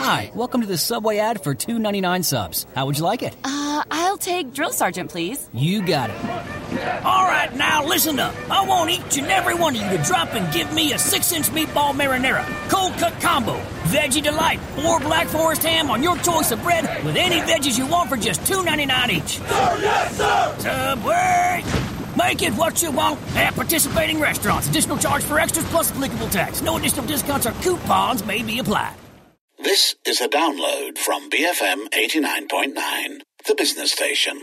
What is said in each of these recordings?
Hi, welcome to the Subway ad for $2.99 subs. How would you like it? I'll take Drill Sergeant, please. You got it. All right, now listen up. I want each and every one of you to drop and give me a 6-inch meatball marinara, cold cut combo, veggie delight, or Black Forest ham on your choice of bread with any veggies you want for just $2.99 each. Sir, yes, sir! Subway! Make it what you want at participating restaurants. Additional charge for extras plus applicable tax. No additional discounts or coupons may be applied. This is a download from BFM 89.9, the business station.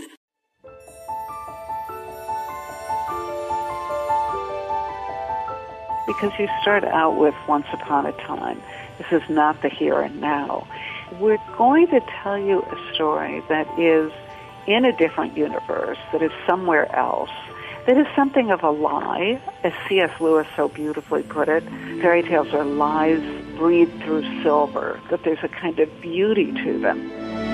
Because you start out with Once Upon a Time. This is not the here and now. We're going to tell you a story that is in a different universe, that is somewhere else, that is something of a lie, as C.S. Lewis so beautifully put it. Fairy tales are lies breathed through silver, that there's a kind of beauty to them.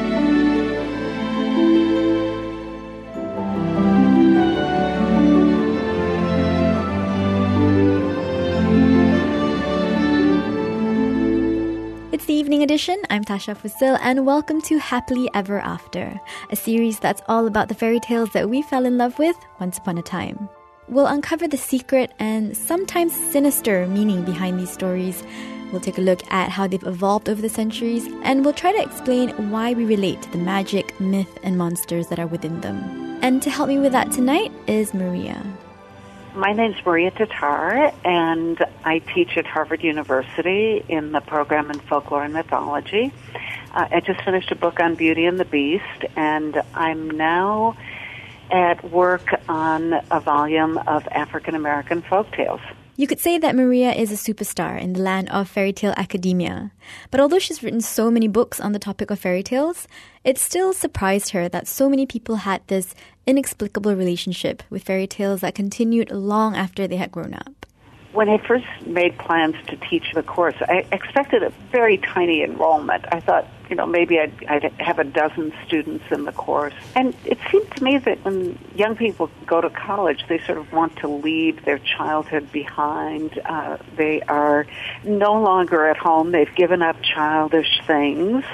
It's the evening edition. I'm Tasha Fusil, and welcome to Happily Ever After, a series that's all about the fairy tales that we fell in love with once upon a time. We'll uncover the secret and sometimes sinister meaning behind these stories. We'll take a look at how they've evolved over the centuries, and we'll try to explain why we relate to the magic, myth, and monsters that are within them. And to help me with that tonight is Maria. My name's Maria Tatar, and I teach at Harvard University in the program in folklore and mythology. I just finished a book on Beauty and the Beast, and I'm now at work on a volume of African American folktales. You could say that Maria is a superstar in the land of fairy tale academia. But although she's written so many books on the topic of fairy tales, it still surprised her that so many people had this inexplicable relationship with fairy tales that continued long after they had grown up. When I first made plans to teach the course, I expected a very tiny enrollment. I thought, maybe I'd have a dozen students in the course. And it seemed to me that when young people go to college, they sort of want to leave their childhood behind. They are no longer at home. They've given up childish things.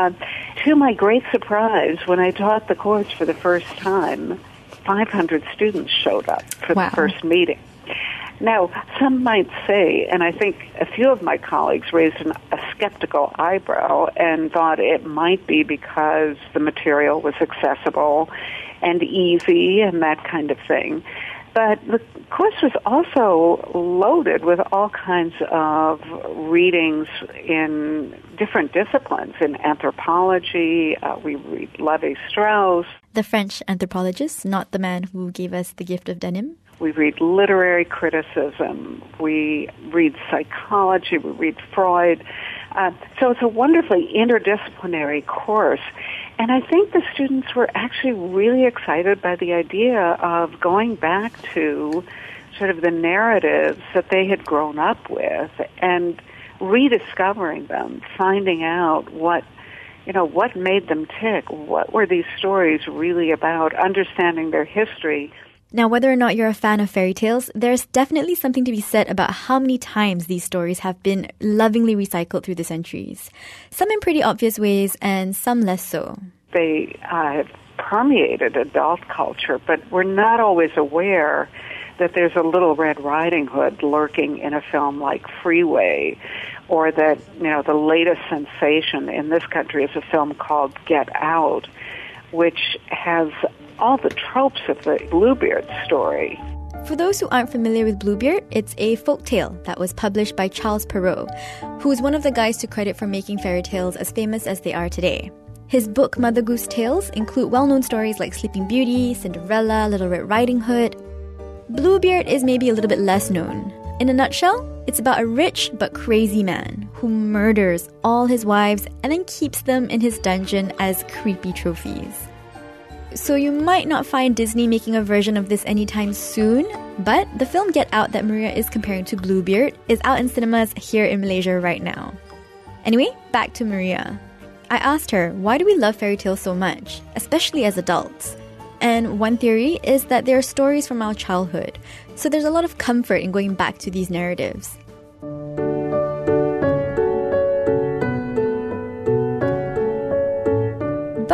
To my great surprise, when I taught the course for the first time, 500 students showed up for the first meeting. Now, some might say, and I think a few of my colleagues raised a skeptical eyebrow and thought it might be because the material was accessible and easy and that kind of thing. But the course was also loaded with all kinds of readings in different disciplines. In anthropology, we read Lévi-Strauss. The French anthropologist, not the man who gave us the gift of denim. We read literary criticism. We read psychology. We read Freud. So it's a wonderfully interdisciplinary course. And I think the students were actually really excited by the idea of going back to sort of the narratives that they had grown up with and rediscovering them, finding out what made them tick, what were these stories really about, understanding their history. Now, whether or not you're a fan of fairy tales, there's definitely something to be said about how many times these stories have been lovingly recycled through the centuries. Some in pretty obvious ways and some less so. They have permeated adult culture, but we're not always aware that there's a Little Red Riding Hood lurking in a film like Freeway, or that, the latest sensation in this country is a film called Get Out, which has all the tropes of the Bluebeard story. For those who aren't familiar with Bluebeard, it's a folk tale that was published by Charles Perrault, who is one of the guys to credit for making fairy tales as famous as they are today. His book Mother Goose Tales include well-known stories like Sleeping Beauty, Cinderella, Little Red Riding Hood. Bluebeard is maybe a little bit less known. In a nutshell, it's about a rich but crazy man who murders all his wives and then keeps them in his dungeon as creepy trophies. So you might not find Disney making a version of this anytime soon, but the film Get Out that Maria is comparing to Bluebeard is out in cinemas here in Malaysia right now. Anyway, back to Maria. I asked her, why do we love fairy tales so much, especially as adults? And one theory is that they are stories from our childhood, so there's a lot of comfort in going back to these narratives.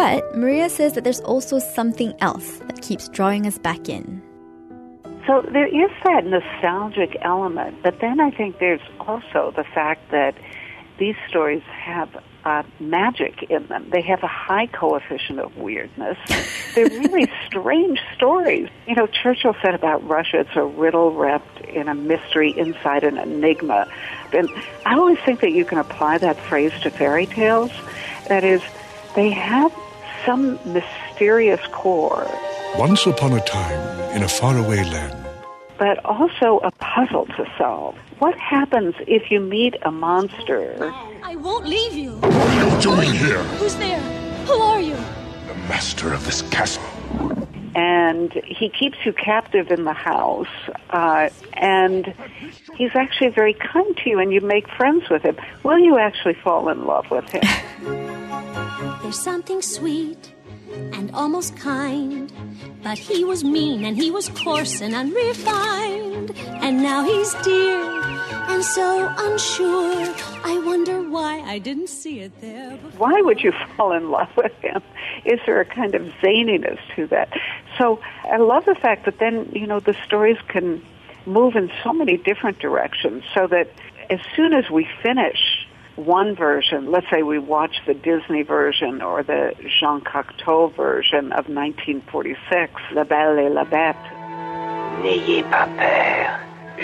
But Maria says that there's also something else that keeps drawing us back in. So there is that nostalgic element, but then I think there's also the fact that these stories have magic in them. They have a high coefficient of weirdness. They're really strange stories. You know, Churchill said about Russia, it's a riddle wrapped in a mystery inside an enigma. And I always think that you can apply that phrase to fairy tales. That is, they have some mysterious core. Once upon a time, in a faraway land. But also a puzzle to solve. What happens if you meet a monster? I won't leave you. What are you doing here? Who's there? Who are you? The master of this castle. And he keeps you captive in the house, and he's actually very kind to you, and you make friends with him. Will you actually fall in love with him? There's something sweet and almost kind, but he was mean and he was coarse and unrefined, and now he's dear and so unsure. I wonder why I didn't see it there before. Why would you fall in love with him? Is there a kind of zaniness to that? So I love the fact that then, you know, the stories can move in so many different directions, so that as soon as we finish one version, let's say we watch the Disney version or the Jean Cocteau version of 1946, La Belle et la Bête. N'ayez pas peur.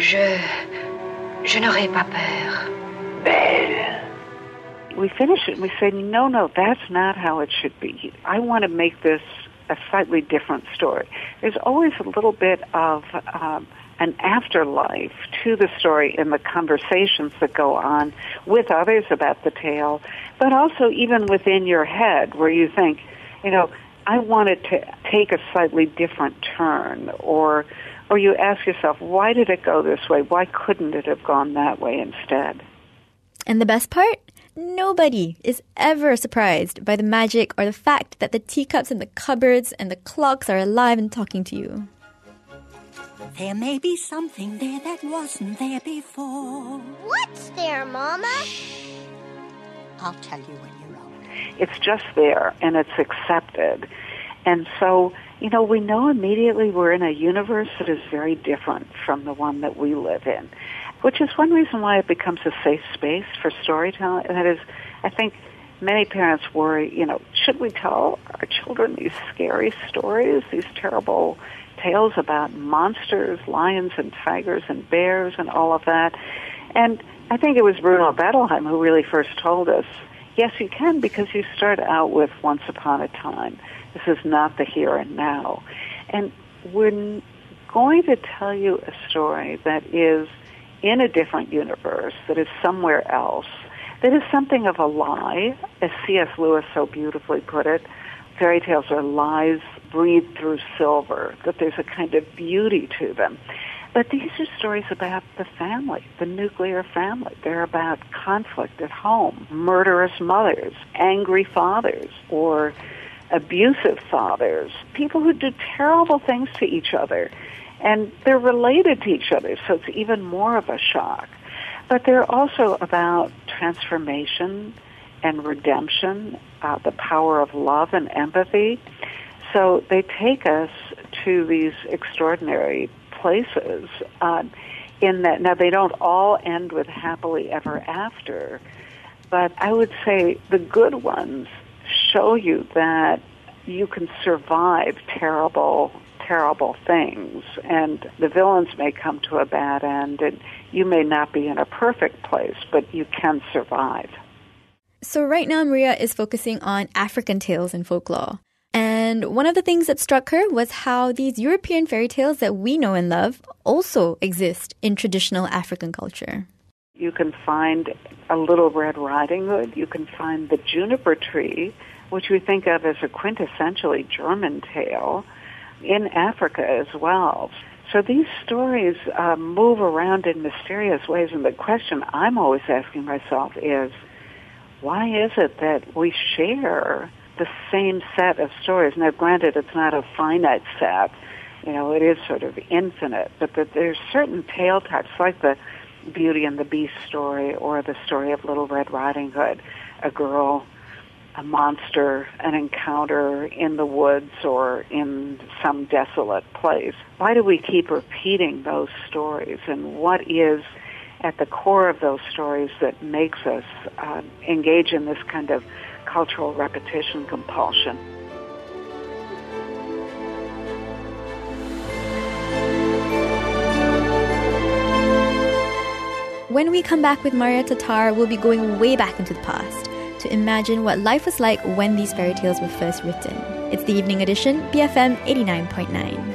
Je n'aurai pas peur. Belle. We finish it and we say, no, that's not how it should be. I want to make this a slightly different story. There's always a little bit of an afterlife to the story in the conversations that go on with others about the tale, but also even within your head where you think, you know, I want it to take a slightly different turn, or you ask yourself, why did it go this way? Why couldn't it have gone that way instead? And the best part? Nobody is ever surprised by the magic or the fact that the teacups in the cupboards and the clocks are alive and talking to you. There may be something there that wasn't there before. What's there, Mama? I'll tell you when you're older. It's just there, and it's accepted. And so, you know, we know immediately we're in a universe that is very different from the one that we live in, which is one reason why it becomes a safe space for storytelling. And that is, I think many parents worry, you know, should we tell our children these scary stories, these terrible tales about monsters, lions and tigers and bears and all of that? And I think it was Bruno Bettelheim who really first told us, yes, you can, because you start out with Once Upon a Time. This is not the here and now. And we're going to tell you a story that is in a different universe, that is somewhere else, that is something of a lie, as C.S. Lewis so beautifully put it. Fairy tales are lies breathed through silver, that there's a kind of beauty to them. But these are stories about the family, the nuclear family. They're about conflict at home, murderous mothers, angry fathers, or abusive fathers, people who do terrible things to each other. And they're related to each other, so it's even more of a shock. But they're also about transformation and redemption, the power of love and empathy. So they take us to these extraordinary places in that, now they don't all end with happily ever after, but I would say the good ones show you that you can survive terrible things, and the villains may come to a bad end, and you may not be in a perfect place, but you can survive. So right now, Maria is focusing on African tales and folklore. And one of the things that struck her was how these European fairy tales that we know and love also exist in traditional African culture. You can find a Little Red Riding Hood. You can find the Juniper Tree, which we think of as a quintessentially German tale, in Africa as well. So these stories move around in mysterious ways, and the question I'm always asking myself is, why is it that we share the same set of stories? Now, granted, it's not a finite set. You know, it is sort of infinite, but that there's certain tale types, like the Beauty and the Beast story or the story of Little Red Riding Hood, a girl a monster, an encounter in the woods or in some desolate place. Why do we keep repeating those stories, and what is at the core of those stories that makes us engage in this kind of cultural repetition compulsion? When we come back with Maria Tatar, we'll be going way back into the past to imagine what life was like when these fairy tales were first written. It's the Evening Edition, BFM 89.9.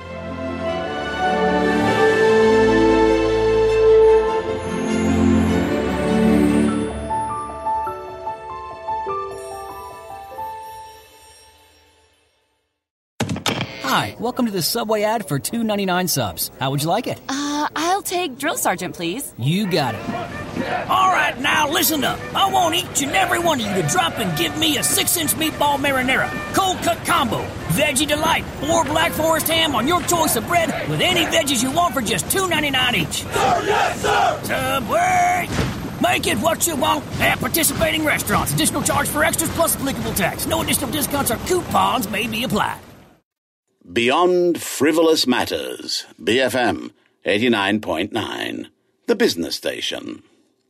Hi, welcome to the Subway ad for $2.99 subs. How would you like it? I'll take Drill Sergeant, please. You got it. All right, now listen up. I want each and every one of you to drop and give me a 6-inch meatball marinara, cold cut combo, veggie delight, or Black Forest ham on your choice of bread with any veggies you want for just $2.99 each. Sir, yes, sir! Subway! Make it what you want at participating restaurants. Additional charge for extras plus applicable tax. No additional discounts or coupons may be applied. Beyond Frivolous Matters, BFM 89.9, the business station.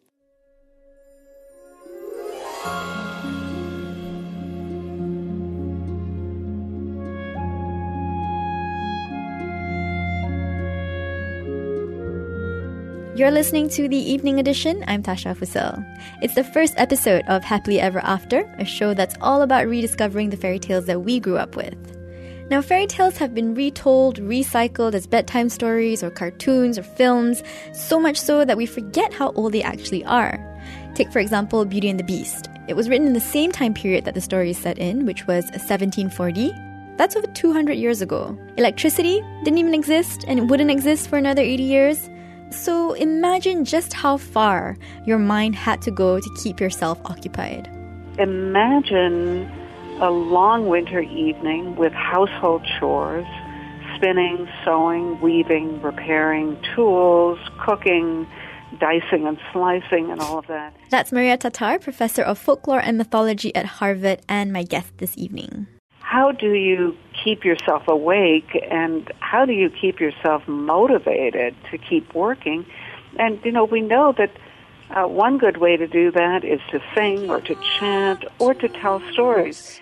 You're listening to the Evening Edition. I'm Tasha Fusil. It's the first episode of Happily Ever After, a show that's all about rediscovering the fairy tales that we grew up with. Now, fairy tales have been retold, recycled as bedtime stories or cartoons or films, so much so that we forget how old they actually are. Take, for example, Beauty and the Beast. It was written in the same time period that the story is set in, which was 1740. That's over 200 years ago. Electricity didn't even exist, and it wouldn't exist for another 80 years. So imagine just how far your mind had to go to keep yourself occupied. Imagine a long winter evening with household chores, spinning, sewing, weaving, repairing, tools, cooking, dicing and slicing and all of that. That's Maria Tatar, professor of folklore and mythology at Harvard, and my guest this evening. How do you keep yourself awake, and how do you keep yourself motivated to keep working? And, we know that one good way to do that is to sing or to chant or to tell stories.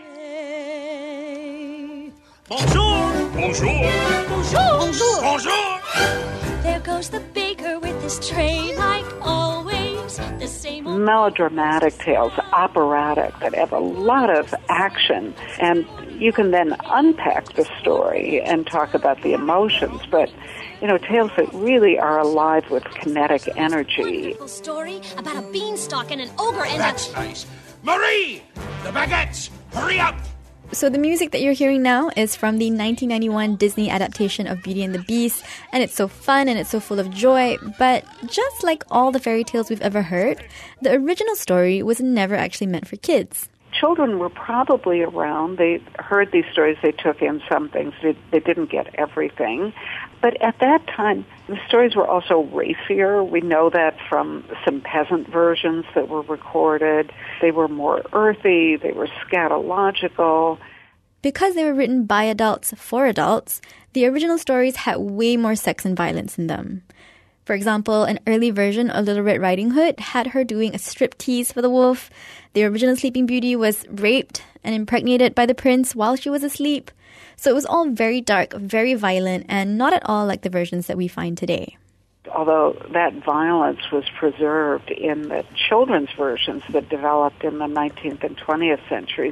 Bonjour! Bonjour! Bonjour! Bonjour! Bonjour! There goes the baker with his tray, like always. The same old Melodramatic tales, operatic, that have a lot of action. And you can then unpack the story and talk about the emotions. But, tales that really are alive with kinetic energy. wonderful story about a beanstalk and an ogre and That's nice. Marie! The baguettes! Hurry up! So the music that you're hearing now is from the 1991 Disney adaptation of Beauty and the Beast, and it's so fun and it's so full of joy, but just like all the fairy tales we've ever heard, the original story was never actually meant for kids. Children were probably around. They heard these stories. They took in some things. They didn't get everything. But at that time, the stories were also racier. We know that from some peasant versions that were recorded. They were more earthy. They were scatological. Because they were written by adults for adults, the original stories had way more sex and violence in them. For example, an early version of Little Red Riding Hood had her doing a striptease for the wolf. The original Sleeping Beauty was raped and impregnated by the prince while she was asleep. So it was all very dark, very violent, and not at all like the versions that we find today. Although that violence was preserved in the children's versions that developed in the 19th and 20th centuries,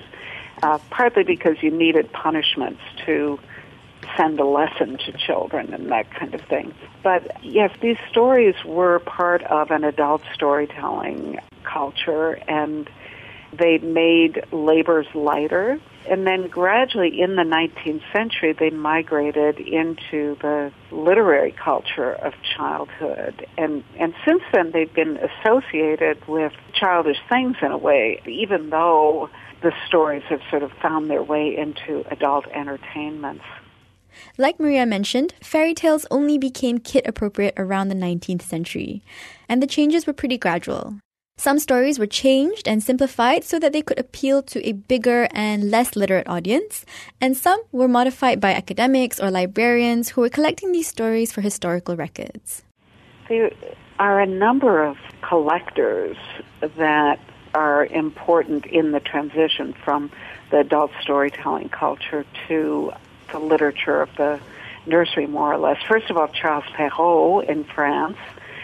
partly because you needed punishments to send a lesson to children and that kind of thing. But yes, these stories were part of an adult storytelling culture, and they made labors lighter. And then gradually in the 19th century, they migrated into the literary culture of childhood. And since then, they've been associated with childish things in a way, even though the stories have sort of found their way into adult entertainments. Like Maria mentioned, fairy tales only became kid-appropriate around the 19th century, and the changes were pretty gradual. Some stories were changed and simplified so that they could appeal to a bigger and less literate audience, and some were modified by academics or librarians who were collecting these stories for historical records. There are a number of collectors that are important in the transition from the adult storytelling culture to the literature of the nursery, more or less. First of all, Charles Perrault in France,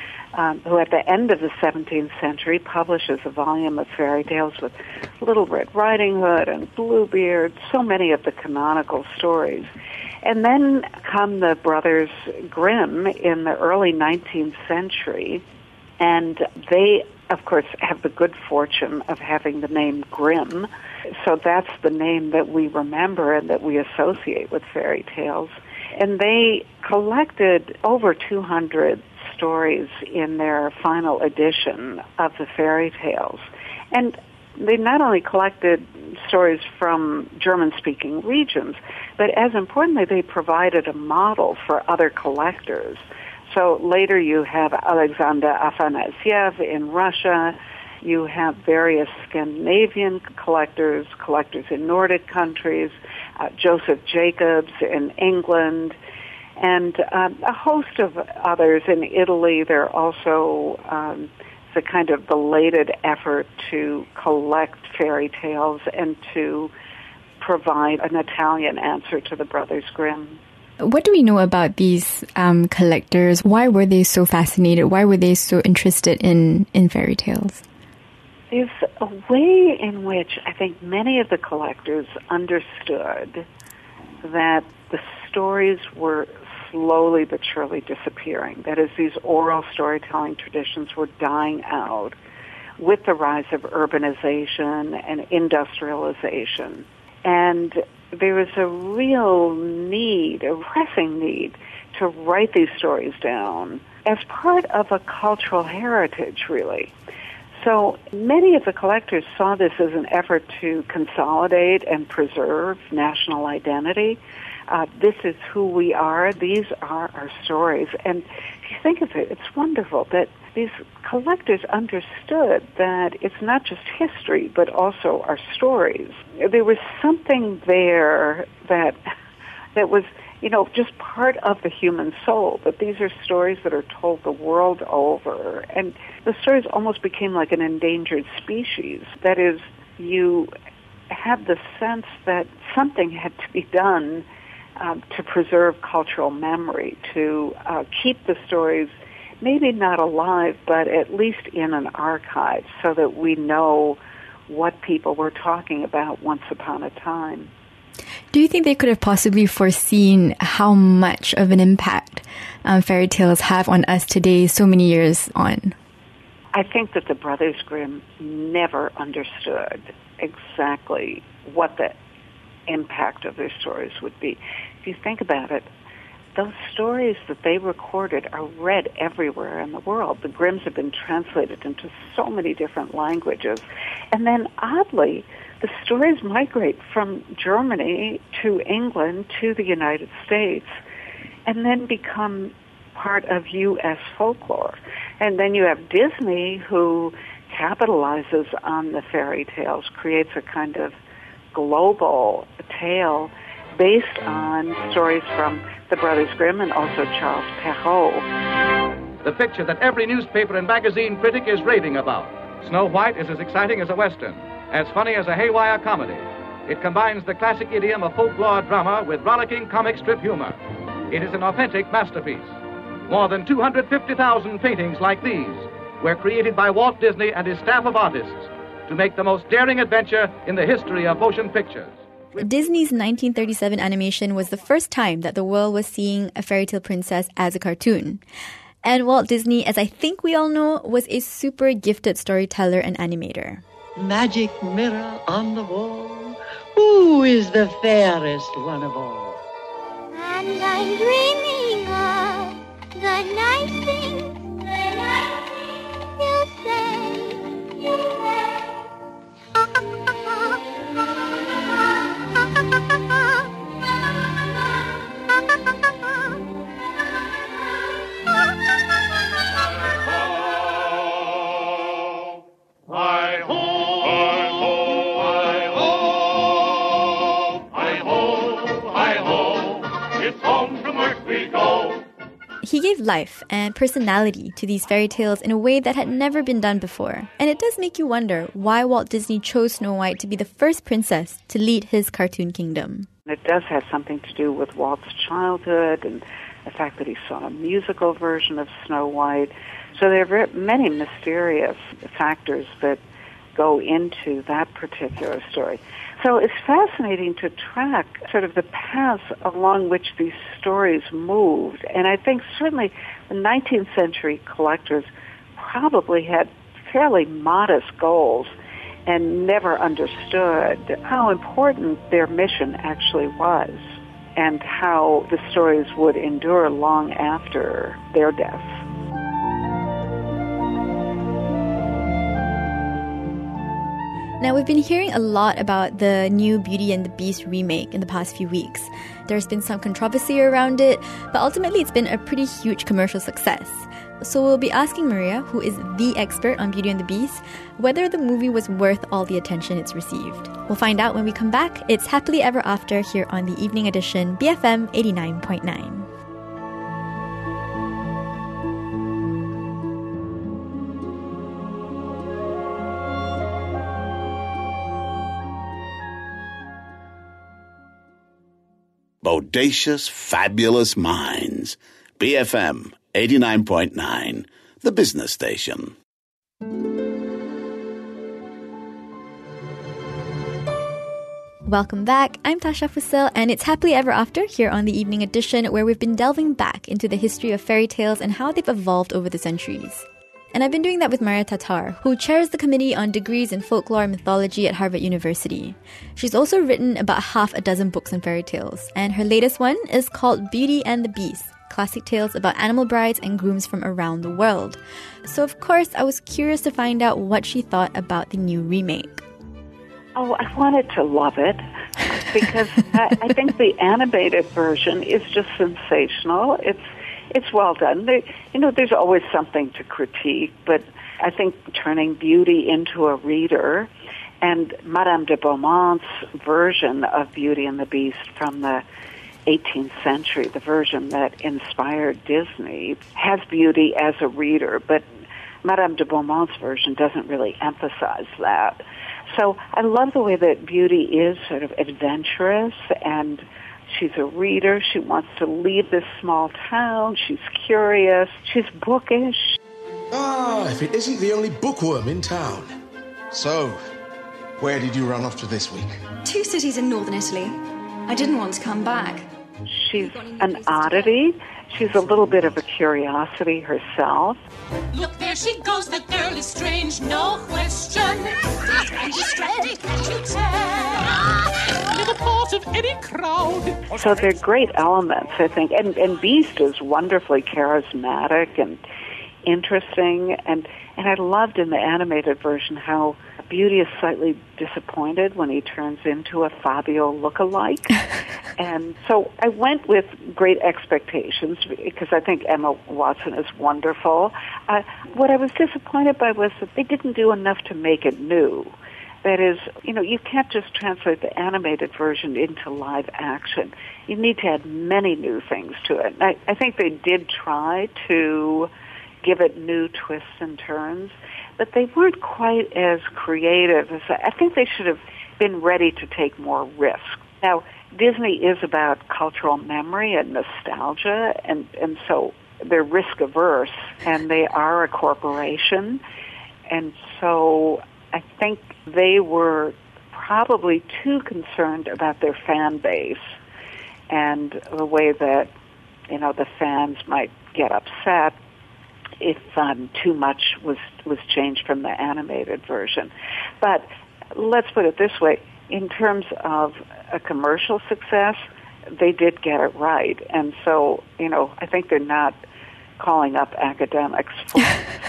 who at the end of the 17th century publishes a volume of fairy tales with Little Red Riding Hood and Bluebeard, so many of the canonical stories. And then come the Brothers Grimm in the early 19th century, and they, of course, have the good fortune of having the name Grimm, so that's the name that we remember and that we associate with fairy tales. And they collected over 200 stories in their final edition of the fairy tales. And they not only collected stories from German-speaking regions, but as importantly, they provided a model for other collectors. So later you have Alexander Afanasiev in Russia, you have various Scandinavian collectors in Nordic countries, Joseph Jacobs in England, and a host of others in Italy. There are also the kind of belated effort to collect fairy tales and to provide an Italian answer to the Brothers Grimm. What do we know about these collectors? Why were they so fascinated? Why were they so interested in fairy tales? There's a way in which I think many of the collectors understood that the stories were slowly but surely disappearing. That is, these oral storytelling traditions were dying out with the rise of urbanization and industrialization. And there was a real need, a pressing need, to write these stories down as part of a cultural heritage, really. So many of the collectors saw this as an effort to consolidate and preserve national identity. This is who we are. These are our stories. And if you think of it, it's wonderful that these collectors understood that it's not just history, but also our stories. There was something there that was, just part of the human soul, that these are stories that are told the world over. And the stories almost became like an endangered species. That is, you have the sense that something had to be done to preserve cultural memory, to keep the stories maybe not alive, but at least in an archive so that we know what people were talking about once upon a time. Do you think they could have possibly foreseen how much of an impact fairy tales have on us today, so many years on? I think that the Brothers Grimm never understood exactly what the impact of their stories would be. If you think about it, those stories that they recorded are read everywhere in the world. The Grimms have been translated into so many different languages. And then, oddly, the stories migrate from Germany to England to the United States and then become part of U.S. folklore. And then you have Disney, who capitalizes on the fairy tales, creates a kind of global tale based on stories from the Brothers Grimm and also Charles Perrault. The picture that every newspaper and magazine critic is raving about. Snow White is as exciting as a Western, as funny as a haywire comedy. It combines the classic idiom of folklore drama with rollicking comic strip humor. It is an authentic masterpiece. More than 250,000 paintings like these were created by Walt Disney and his staff of artists to make the most daring adventure in the history of motion pictures. Disney's 1937 animation was the first time that the world was seeing a fairy tale princess as a cartoon. And Walt Disney, as I think we all know, was a super gifted storyteller and animator. Magic mirror on the wall, who is the fairest one of all? And I'm dreaming of the nice things you say, you say. he gave life and personality to these fairy tales in a way that had never been done before. And it does make you wonder why Walt Disney chose Snow White to be the first princess to lead his cartoon kingdom. It does have something to do with Walt's childhood and the fact that he saw a musical version of Snow White. So there are many mysterious factors that go into that particular story. So it's fascinating to track sort of the paths along which these stories moved. And I think certainly the 19th century collectors probably had fairly modest goals and never understood how important their mission actually was and how the stories would endure long after their deaths. Now, we've been hearing a lot about the new Beauty and the Beast remake in the past few weeks. There's been some controversy around it, but ultimately it's been a pretty huge commercial success. So we'll be asking Maria, who is the expert on Beauty and the Beast, whether the movie was worth all the attention it's received. We'll find out when we come back. It's Happily Ever After here on the Evening Edition, BFM 89.9. Bodacious, fabulous minds. BFM 89.9, the business station. Welcome back. I'm Tasha Fusil, and it's Happily Ever After here on the Evening Edition, where we've been delving back into the history of fairy tales and how they've evolved over the centuries. And I've been doing that with Maria Tatar, who chairs the Committee on Degrees in Folklore and Mythology at Harvard University. She's also written about half a dozen books on fairy tales, and her latest one is called Beauty and the Beast, classic tales about animal brides and grooms from around the world. So of course, I was curious to find out what she thought about the new remake. Oh, I wanted to love it because I think the animated version is just sensational. It's well done. There's always something to critique, but I think turning Beauty into a reader, and Madame de Beaumont's version of Beauty and the Beast from the 18th century, the version that inspired Disney, has Beauty as a reader, but Madame de Beaumont's version doesn't really emphasize that. So I love the way that Beauty is sort of adventurous, and she's a reader. She wants to leave this small town. She's curious. She's bookish. Ah, if it isn't the only bookworm in town. So, where did you run off to this week? 2 cities in northern Italy. I didn't want to come back. She's an oddity. She's a little bit of a curiosity herself. Look, there she goes. That girl is strange, no question. And she's strange, can't you tell? Never part of any crowd. So they're great elements, I think. And Beast is wonderfully charismatic and interesting. And I loved in the animated version how Beauty is slightly disappointed when he turns into a Fabio look-alike. And so I went with great expectations because I think Emma Watson is wonderful. What I was disappointed by was that they didn't do enough to make it new. That is, you can't just translate the animated version into live action. You need to add many new things to it. I think they did try to give it new twists and turns, but they weren't quite as creative as I think they should have been ready to take more risk. Now, Disney is about cultural memory and nostalgia, and so they're risk-averse, and they are a corporation, and so I think they were probably too concerned about their fan base and the way that, the fans might get upset if too much was changed from the animated version. But let's put it this way. In terms of a commercial success, they did get it right. And so, I think they're not calling up academics for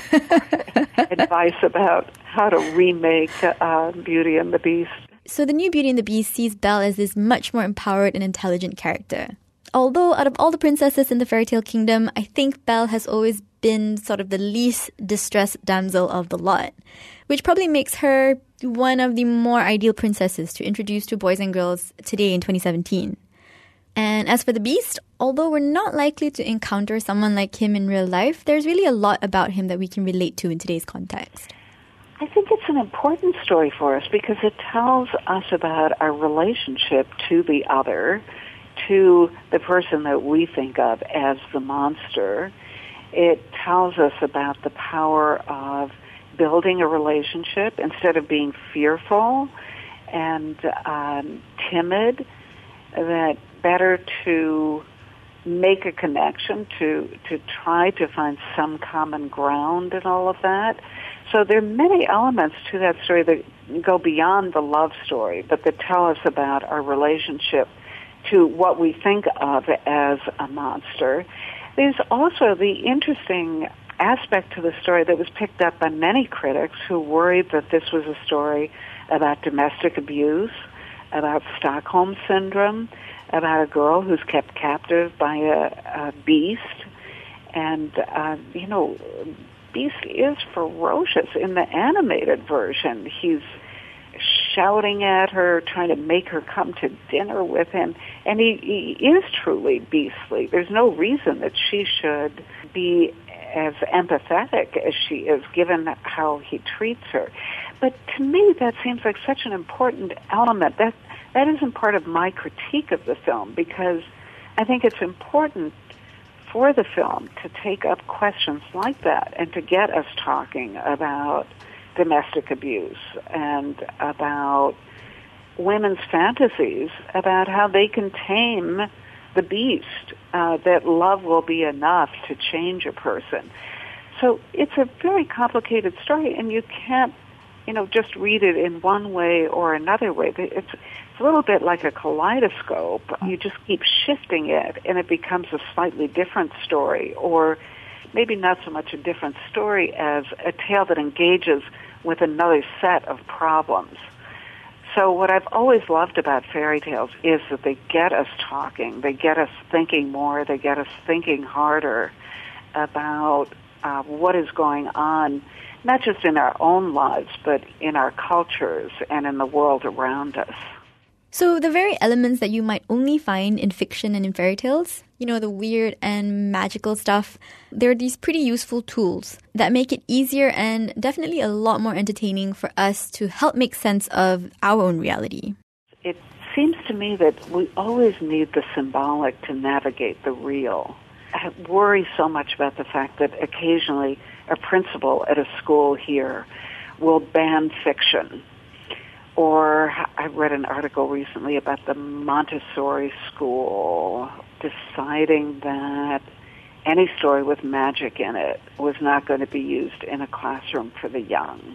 advice about how to remake Beauty and the Beast. So the new Beauty and the Beast sees Belle as this much more empowered and intelligent character. Although out of all the princesses in the fairy tale kingdom, I think Belle has always been sort of the least distressed damsel of the lot, which probably makes her one of the more ideal princesses to introduce to boys and girls today in 2017. And as for the Beast, although we're not likely to encounter someone like him in real life, there's really a lot about him that we can relate to in today's context. I think it's an important story for us because it tells us about our relationship to the other, to the person that we think of as the monster. It tells us about the power of building a relationship instead of being fearful and timid, that better to make a connection, to try to find some common ground and all of that. So there are many elements to that story that go beyond the love story, but that tell us about our relationship to what we think of as a monster. There's also the interesting aspect to the story that was picked up by many critics who worried that this was a story about domestic abuse, about Stockholm Syndrome, about a girl who's kept captive by a beast. And, Beast is ferocious. In the animated version, he's shouting at her, trying to make her come to dinner with him. And he is truly beastly. There's no reason that she should be as empathetic as she is, given how he treats her. But to me, that seems like such an important element. That isn't part of my critique of the film, because I think it's important for the film to take up questions like that and to get us talking about domestic abuse and about women's fantasies about how they can tame the beast, that love will be enough to change a person. So it's a very complicated story, and you can't, just read it in one way or another way. It's a little bit like a kaleidoscope. You just keep shifting it, and it becomes a slightly different story, or maybe not so much a different story as a tale that engages with another set of problems. So what I've always loved about fairy tales is that they get us talking, they get us thinking more, they get us thinking harder about what is going on, not just in our own lives, but in our cultures and in the world around us. So the very elements that you might only find in fiction and in fairy tales, the weird and magical stuff, they're these pretty useful tools that make it easier and definitely a lot more entertaining for us to help make sense of our own reality. It seems to me that we always need the symbolic to navigate the real. I worry so much about the fact that occasionally a principal at a school here will ban fiction. Or I read an article recently about the Montessori school deciding that any story with magic in it was not going to be used in a classroom for the young.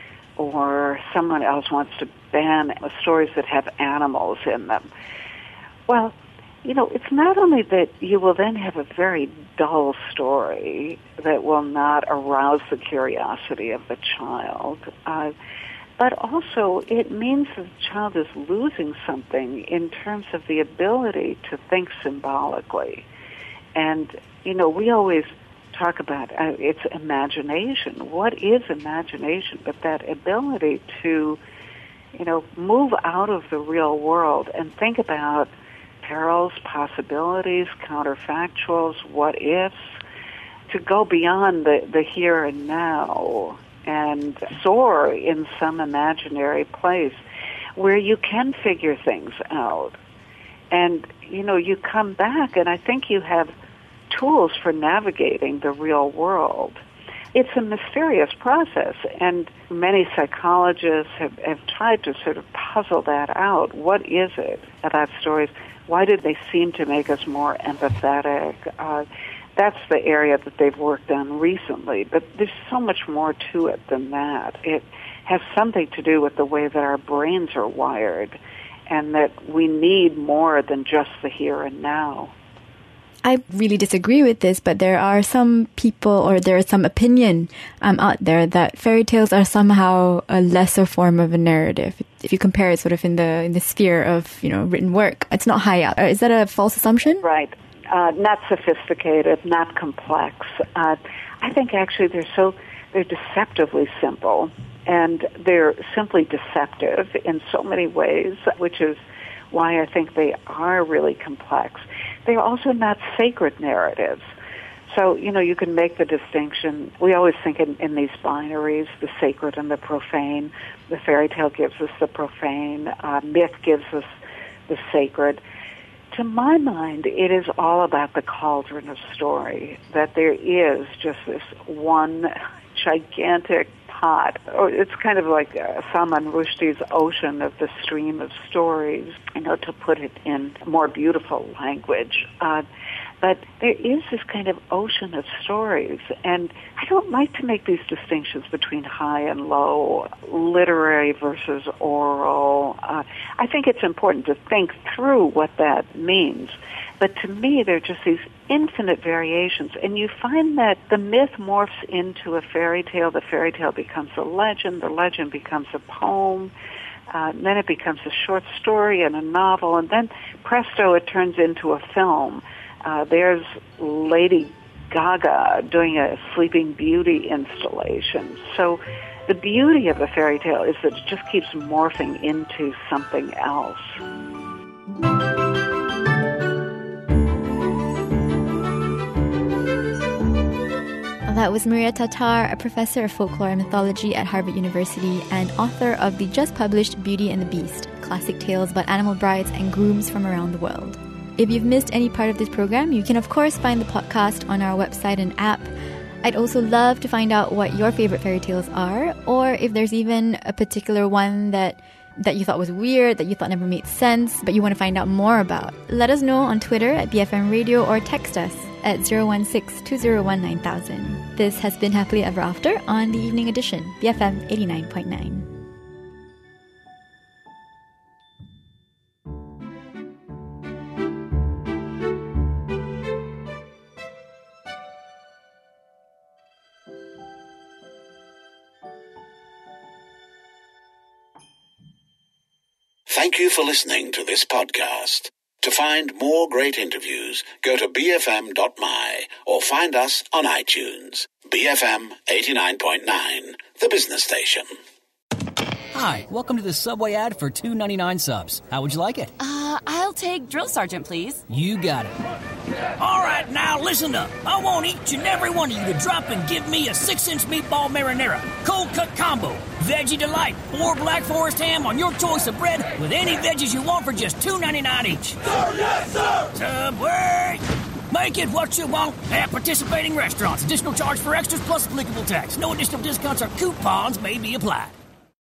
Or someone else wants to ban stories that have animals in them. Well, it's not only that you will then have a very dull story that will not arouse the curiosity of the child, but also it means that the child is losing something in terms of the ability to think symbolically. And, we always talk about it's imagination. What is imagination but that ability to, move out of the real world and think about perils, possibilities, counterfactuals, what-ifs, to go beyond the here and now and soar in some imaginary place where you can figure things out. And, you come back, and I think you have tools for navigating the real world. It's a mysterious process, and many psychologists have tried to sort of puzzle that out. What is it about stories? Why did they seem to make us more empathetic? That's the area that they've worked on recently, but there's so much more to it than that. It has something to do with the way that our brains are wired, and that we need more than just the here and now. I really disagree with this, but there are some people, or there is some opinion out there that fairy tales are somehow a lesser form of a narrative. If you compare it sort of in the sphere of, written work, it's not high up. Is that a false assumption? Right. Not sophisticated, not complex. I think actually they're deceptively simple, and they're simply deceptive in so many ways, which is why I think they are really complex. They're also not sacred narratives. So, you can make the distinction. We always think in these binaries, the sacred and the profane. The fairy tale gives us the profane. Myth gives us the sacred. To my mind, it is all about the cauldron of story, that there is just this one gigantic pot. It's kind of like Salman Rushdie's ocean of the stream of stories, to put it in more beautiful language. But there is this kind of ocean of stories, and I don't like to make these distinctions between high and low, literary versus oral. I think it's important to think through what that means. But to me, there are just these infinite variations, and you find that the myth morphs into a fairy tale, the fairy tale becomes a legend, the legend becomes a poem, then it becomes a short story and a novel, and then presto, it turns into a film. There's Lady Gaga doing a Sleeping Beauty installation. So the beauty of a fairy tale is that it just keeps morphing into something else. That was Maria Tatar, a professor of folklore and mythology at Harvard University and author of the just-published Beauty and the Beast, classic tales about animal brides and grooms from around the world. If you've missed any part of this program, you can of course find the podcast on our website and app. I'd also love to find out what your favorite fairy tales are, or if there's even a particular one that you thought was weird, that you thought never made sense, but you want to find out more about. Let us know on Twitter at BFM Radio or text us at 016-201-9000. This has been Happily Ever After on the Evening Edition, BFM 89.9. Thank you for listening to this podcast. To find more great interviews, go to bfm.my or find us on iTunes. BFM 89.9, the business station. Hi, welcome to the Subway ad for $2.99 subs. How would you like it? I'll take Drill Sergeant, please. You got it. All right, now listen up. I want each and every one of you to drop and give me a 6-inch meatball marinara, cold cut combo, veggie delight, or Black Forest ham on your choice of bread with any veggies you want for just $2.99 each. Sir, yes, sir! Subway! Make it what you want at participating restaurants. Additional charge for extras plus applicable tax. No additional discounts or coupons may be applied.